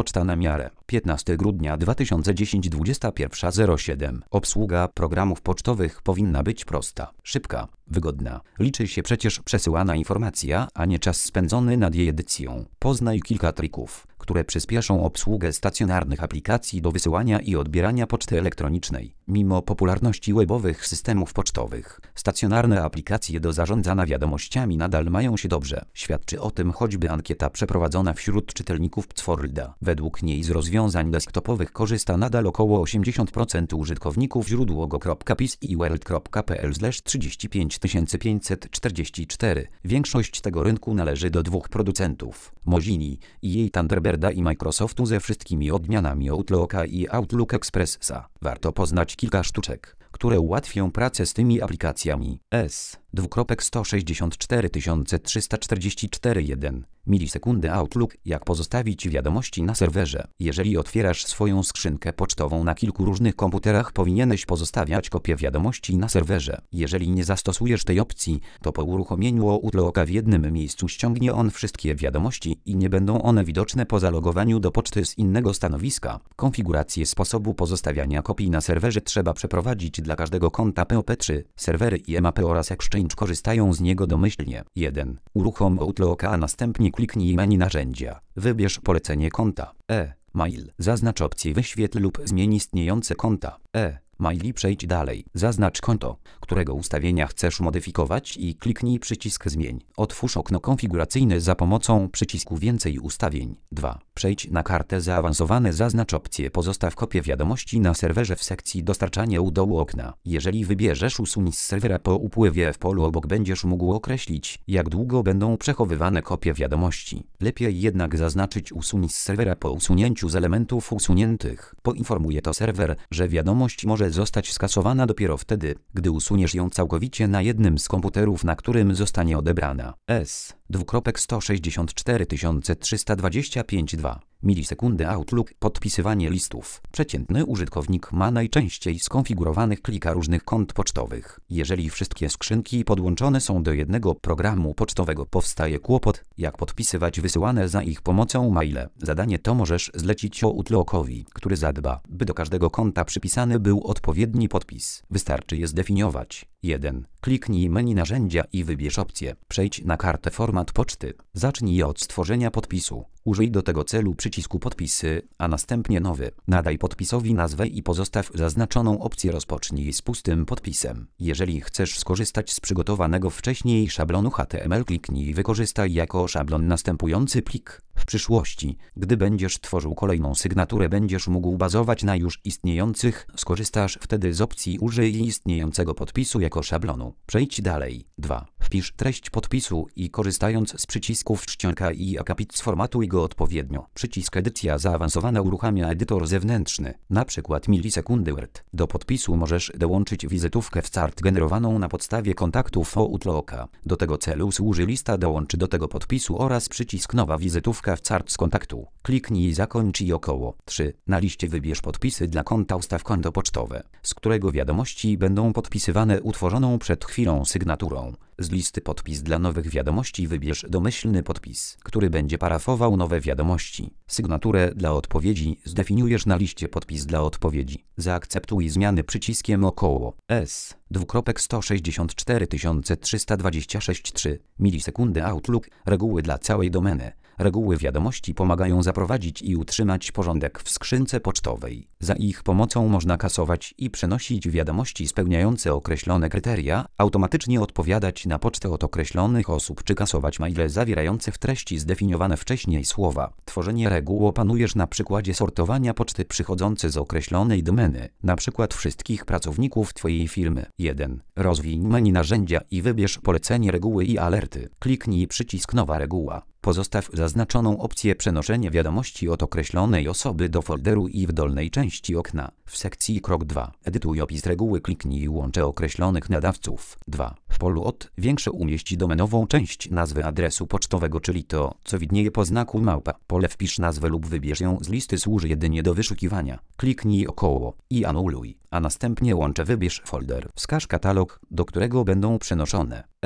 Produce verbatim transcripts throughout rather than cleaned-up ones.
Poczta na miarę. piętnastego grudnia dwa tysiące dziesiątego, dwudziesta pierwsza zero siedem. Obsługa programów pocztowych powinna być prosta, szybka, wygodna. Liczy się przecież przesyłana informacja, a nie czas spędzony nad jej edycją. Poznaj kilka trików, które przyspieszą obsługę stacjonarnych aplikacji do wysyłania i odbierania poczty elektronicznej. Mimo popularności webowych systemów pocztowych, stacjonarne aplikacje do zarządzania wiadomościami nadal mają się dobrze. Świadczy o tym choćby ankieta przeprowadzona wśród czytelników Pcworlda. Według niej z rozwiązań desktopowych korzysta nadal około osiemdziesiąt procent użytkowników źródło go kropka pis i world kropka pl slash trzydzieści pięć tysięcy pięćset czterdzieści cztery. Większość tego rynku należy do dwóch producentów, Mozilla i jej Thunderbirda i Microsoftu ze wszystkimi odmianami Outlooka i Outlook Expressa. Warto poznać kilka sztuczek, które ułatwią pracę z tymi aplikacjami. S. dwukropek sto sześćdziesiąt cztery tysiące trzysta czterdzieści cztery jeden. Milisekundy Outlook. Jak pozostawić wiadomości na serwerze? Jeżeli otwierasz swoją skrzynkę pocztową na kilku różnych komputerach, powinieneś pozostawiać kopię wiadomości na serwerze. Jeżeli nie zastosujesz tej opcji, to po uruchomieniu Outlooka w jednym miejscu ściągnie on wszystkie wiadomości i nie będą one widoczne po zalogowaniu do poczty z innego stanowiska. Konfigurację sposobu pozostawiania kopii na serwerze trzeba przeprowadzić dla każdego konta P O P trzy. Serwery i M A P oraz Exchange korzystają z niego domyślnie. jeden. Uruchom Outlooka, a następnie kliknij menu narzędzia. Wybierz polecenie konta. E. Mail. Zaznacz opcję wyświetl lub zmień istniejące konta. E. Mail i przejdź dalej. Zaznacz konto, którego ustawienia chcesz modyfikować i kliknij przycisk zmień. Otwórz okno konfiguracyjne za pomocą przycisku więcej ustawień. dwa. Przejdź na kartę zaawansowane. Zaznacz opcję pozostaw kopię wiadomości na serwerze w sekcji dostarczania u dołu okna. Jeżeli wybierzesz usuń z serwera po upływie w polu obok, będziesz mógł określić, jak długo będą przechowywane kopie wiadomości. Lepiej jednak zaznaczyć usuń z serwera po usunięciu z elementów usuniętych. Poinformuje to serwer, że wiadomość może zostać skasowana dopiero wtedy, gdy usuniesz ją całkowicie na jednym z komputerów, na którym zostanie odebrana. S. dwukropek sto sześćdziesiąt cztery tysiące trzysta dwadzieścia pięć dwa. Milisekundy Outlook. Podpisywanie listów. Przeciętny użytkownik ma najczęściej skonfigurowanych kilka różnych kont pocztowych. Jeżeli wszystkie skrzynki podłączone są do jednego programu pocztowego, powstaje kłopot, jak podpisywać wysyłane za ich pomocą maile. Zadanie to możesz zlecić Outlookowi, który zadba, by do każdego konta przypisany był odpowiedni podpis. Wystarczy je zdefiniować. jeden. Kliknij menu narzędzia i wybierz opcję. Przejdź na kartę format poczty. Zacznij od stworzenia podpisu. Użyj do tego celu przycisku podpisy, a następnie nowy. Nadaj podpisowi nazwę i pozostaw zaznaczoną opcję rozpocznij z pustym podpisem. Jeżeli chcesz skorzystać z przygotowanego wcześniej szablonu H T M L, kliknij wykorzystaj jako szablon następujący plik. W przyszłości, gdy będziesz tworzył kolejną sygnaturę, będziesz mógł bazować na już istniejących. Skorzystasz wtedy z opcji użyj istniejącego podpisu jako szablonu. Przejdź dalej. dwa. Wpisz treść podpisu i korzystając z przycisków czcionka i akapit sformatuj go odpowiednio. Przycisk edycja zaawansowana uruchamia edytor zewnętrzny, np. milisekundy Word. Do podpisu możesz dołączyć wizytówkę w Chart generowaną na podstawie kontaktów Outlooka. Do tego celu służy lista dołącz do tego podpisu oraz przycisk nowa wizytówka w Chart z kontaktu. Kliknij zakończ i około. trzy. Na liście wybierz podpisy dla konta. Ustaw konto pocztowe, z którego wiadomości będą podpisywane utworzoną przed chwilą sygnaturą. Z listy podpis dla nowych wiadomości wybierz domyślny podpis, który będzie parafował nowe wiadomości. Sygnaturę dla odpowiedzi zdefiniujesz na liście podpis dla odpowiedzi. Zaakceptuj zmiany przyciskiem około. S. dwukropek sto sześćdziesiąt cztery tysiące trzysta dwadzieścia sześć trzy. Milisekundy Outlook. Reguły dla całej domeny. Reguły wiadomości pomagają zaprowadzić i utrzymać porządek w skrzynce pocztowej. Za ich pomocą można kasować i przenosić wiadomości spełniające określone kryteria, automatycznie odpowiadać na pocztę od określonych osób czy kasować maile zawierające w treści zdefiniowane wcześniej słowa. Tworzenie reguł opanujesz na przykładzie sortowania poczty przychodzącej z określonej domeny, na przykład wszystkich pracowników Twojej firmy. jeden. Rozwij menu narzędzia i wybierz polecenie reguły i alerty. Kliknij przycisk nowa reguła. Pozostaw zaznaczoną opcję przenoszenia wiadomości od określonej osoby do folderu i w dolnej części okna. W sekcji krok dwa. Edytuj opis reguły, kliknij łącze określonych nadawców. dwa. W polu od większe umieść domenową część nazwy adresu pocztowego, czyli to, co widnieje po znaku małpa. Pole wpisz nazwę lub wybierz ją z listy, służy jedynie do wyszukiwania. Kliknij około i anuluj, a następnie łącze wybierz folder. Wskaż katalog, do którego będą przenoszone. E.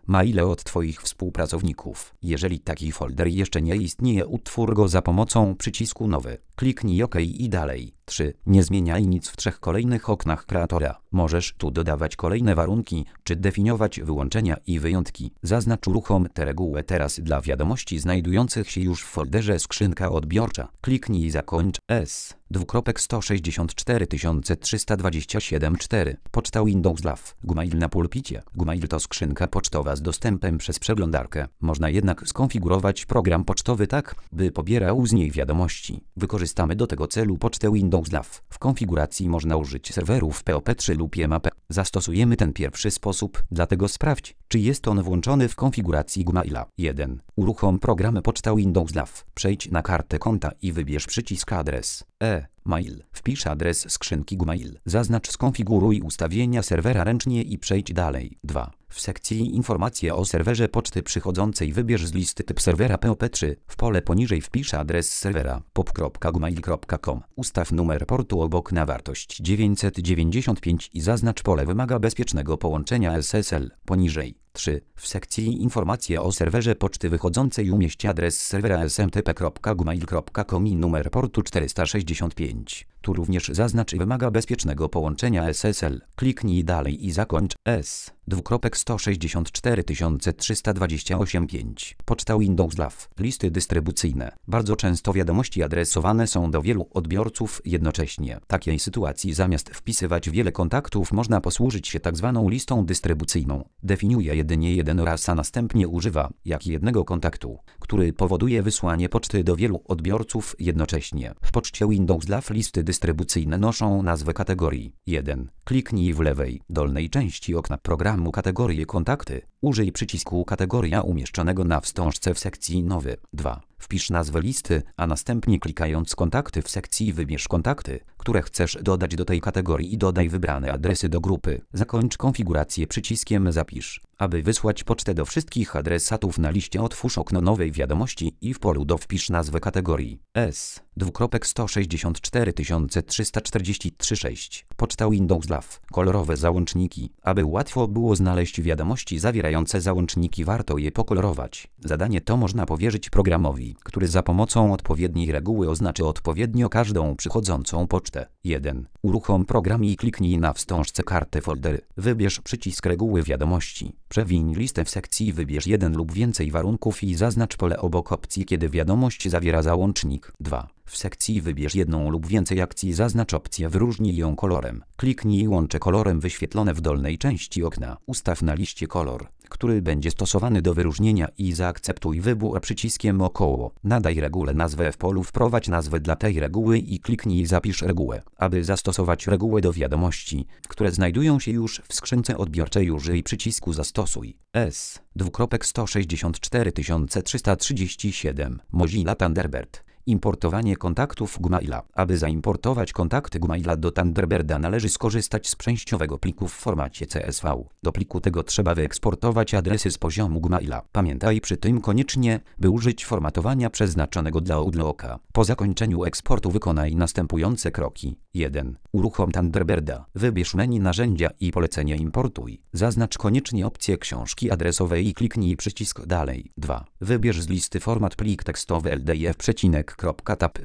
Maile od Twoich współpracowników. Jeżeli taki folder jeszcze nie istnieje, utwórz go za pomocą przycisku Nowy. Kliknij OK i dalej. trzy. Nie zmieniaj nic w trzech kolejnych oknach kreatora. Możesz tu dodawać kolejne warunki, czy definiować wyłączenia i wyjątki. Zaznacz uruchom tę regułę teraz dla wiadomości znajdujących się już w folderze skrzynka odbiorcza. Kliknij Zakończ. S. Dwukropek sto sześćdziesiąt cztery tysiące trzysta dwadzieścia siedem cztery. Poczta Windows Live. Gmail na pulpicie. Gmail to skrzynka pocztowa z dostępem przez przeglądarkę. Można jednak skonfigurować program pocztowy tak, by pobierał z niej wiadomości. Wykorzystamy do tego celu pocztę Windows Live. W konfiguracji można użyć serwerów P O P trzy lub I M A P. Zastosujemy ten pierwszy sposób, dlatego sprawdź, czy jest on włączony w konfiguracji Gmaila. jeden. Uruchom program poczta Windows Live. Przejdź na kartę konta i wybierz przycisk Adres. E. Mail. Wpisz adres skrzynki Gmail. Zaznacz Skonfiguruj ustawienia serwera ręcznie i przejdź dalej. dwa. W sekcji Informacje o serwerze poczty przychodzącej wybierz z listy typ serwera P O P trzy. W pole poniżej wpisz adres serwera pop kropka gmail kropka com. Ustaw numer portu obok na wartość dziewięćset dziewięćdziesiąt pięć i zaznacz pole wymaga bezpiecznego połączenia S S L. Poniżej. trzy. W sekcji Informacje o serwerze poczty wychodzącej umieść adres serwera s m t p kropka gmail kropka com i numer portu czterysta sześćdziesiąt pięć. Tu również zaznacz wymaga bezpiecznego połączenia S S L. Kliknij dalej i zakończ. S. Dwukropek sto sześćdziesiąt cztery tysiące trzysta dwadzieścia osiem pięć. Poczta Windows Live. Listy dystrybucyjne. Bardzo często wiadomości adresowane są do wielu odbiorców jednocześnie. W takiej sytuacji zamiast wpisywać wiele kontaktów można posłużyć się tzw. listą dystrybucyjną. Definiuje jedynie jeden raz, a następnie używa jak jednego kontaktu, który powoduje wysłanie poczty do wielu odbiorców jednocześnie. W poczcie Windows Live listy dystrybucyjne noszą nazwę kategorii. jeden. Kliknij w lewej dolnej części okna programu kategorię Kontakty. Użyj przycisku Kategoria umieszczonego na wstążce w sekcji Nowy. dwa. Wpisz nazwę listy, a następnie klikając Kontakty w sekcji wybierz kontakty, które chcesz dodać do tej kategorii i dodaj wybrane adresy do grupy. Zakończ konfigurację przyciskiem Zapisz. Aby wysłać pocztę do wszystkich adresatów na liście, otwórz okno nowej wiadomości i w polu do wpisz nazwę kategorii. S. Dwukropek sto sześćdziesiąt cztery tysiące trzysta czterdzieści trzy sześć. Poczta Windows Live. Kolorowe załączniki. Aby łatwo było znaleźć wiadomości zawierające załączniki, warto je pokolorować. Zadanie to można powierzyć programowi, który za pomocą odpowiedniej reguły oznaczy odpowiednio każdą przychodzącą pocztę. jeden. Uruchom program i kliknij na wstążce kartę foldery. Wybierz przycisk reguły wiadomości. Przewiń listę w sekcji, wybierz jeden lub więcej warunków i zaznacz pole obok opcji, kiedy wiadomość zawiera załącznik. dwa. W sekcji wybierz jedną lub więcej akcji, zaznacz opcję wyróżnij ją kolorem. Kliknij łącze kolorem wyświetlone w dolnej części okna. Ustaw na liście kolor, który będzie stosowany do wyróżnienia i zaakceptuj wybór przyciskiem około. Nadaj regule nazwę w polu, wprowadź nazwę dla tej reguły i kliknij Zapisz regułę. Aby zastosować regułę do wiadomości, które znajdują się już w skrzynce odbiorczej, użyj przycisku Zastosuj. S. Dwukropek sto sześćdziesiąt cztery tysiące trzysta trzydzieści siedem. Mozilla Thunderbird. Importowanie kontaktów Gmaila. Aby zaimportować kontakty Gmaila do Thunderbirda, należy skorzystać z przejściowego pliku w formacie C S V. Do pliku tego trzeba wyeksportować adresy z poziomu Gmaila. Pamiętaj przy tym koniecznie, by użyć formatowania przeznaczonego dla Outlooka. Po zakończeniu eksportu wykonaj następujące kroki. jeden. Uruchom Thunderbirda. Wybierz menu Narzędzia i Polecenie Importuj. Zaznacz koniecznie opcję książki adresowej i kliknij przycisk Dalej. dwa. Wybierz z listy format plik tekstowy L D F przecinek .tab,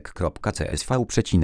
.csv,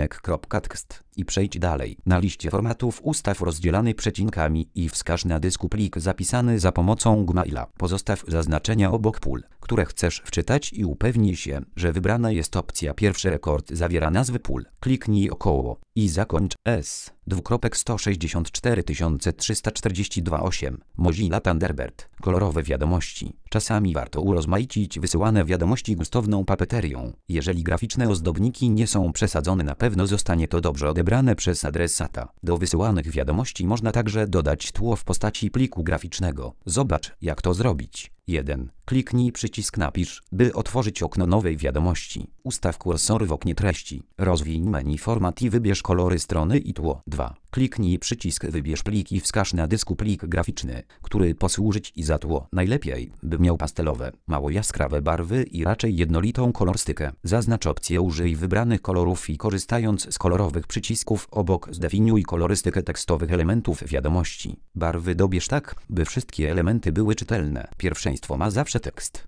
.txt i przejdź dalej. Na liście formatów ustaw rozdzielany przecinkami i wskaż na dysku plik zapisany za pomocą Gmaila. Pozostaw zaznaczenia obok pól, które chcesz wczytać i upewnij się, że wybrana jest opcja Pierwszy rekord zawiera nazwy pól. Kliknij około i zakończ. S. Dwukropek sto sześćdziesiąt cztery tysiące trzysta czterdzieści dwa osiem. Mozilla Thunderbird. Kolorowe wiadomości. Czasami warto urozmaicić wysyłane wiadomości gustowną papeterią. Jeżeli graficzne ozdobniki nie są przesadzone, na pewno zostanie to dobrze odebrane przez adresata. Do wysyłanych wiadomości można także dodać tło w postaci pliku graficznego. Zobacz, jak to zrobić. jeden. Kliknij przycisk Napisz, by otworzyć okno nowej wiadomości. Ustaw kursor w oknie treści. Rozwiń menu Format i wybierz kolory strony i tło. dwa. Kliknij przycisk Wybierz plik i wskaż na dysku plik graficzny, który posłużyć i za tło. Najlepiej, by miał pastelowe, mało jaskrawe barwy i raczej jednolitą kolorystykę. Zaznacz opcję Użyj wybranych kolorów i korzystając z kolorowych przycisków obok zdefiniuj kolorystykę tekstowych elementów wiadomości. Barwy dobierz tak, by wszystkie elementy były czytelne. Pierwszeństwo ma zawsze tekst.